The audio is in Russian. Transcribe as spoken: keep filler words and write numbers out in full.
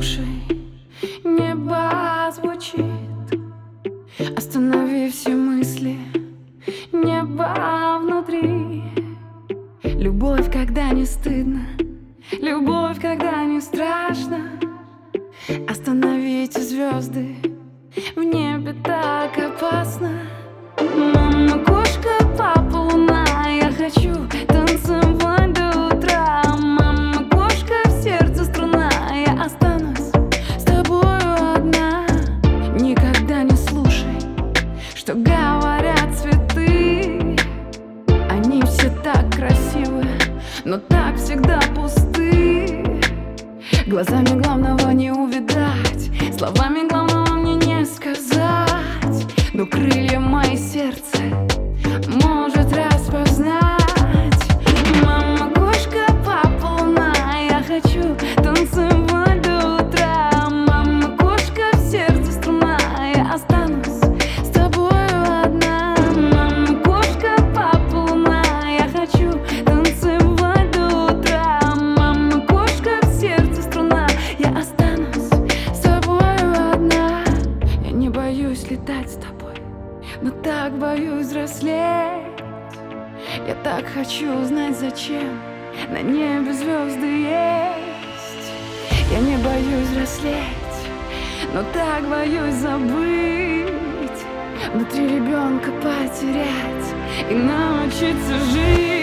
слушай, небо звучит. Останови все мысли, небо внутри. Любовь, когда не стыдно, любовь, когда не страшно. Остановите звезды, в небе так опасно. Мама кошка, папа луна, я хочу танцевать до утра. Мама кошка, в сердце струна, я останусь с тобою одна. Никогда не слушай, что говорят цветы. Они все так красивы, но так всегда пусты. Глазами главного не увидать, словами главного мне не сказать. Но крылья мои сердце может распознать. Мама кошка, папа луна, я хочу танцевать до утра. Мама кошка, в сердце струна, я останусь с тобою одна. Мама кошка, папа луна, я хочу танцевать до утра. Мама кошка, в сердце струна, я останусь с тобою одна. Я не боюсь летать с тобой, но так боюсь взрослеть. Я так хочу узнать, зачем на небе звезды есть. Я не боюсь взрослеть, но так боюсь забыть. Внутри ребенка потерять и научиться жить.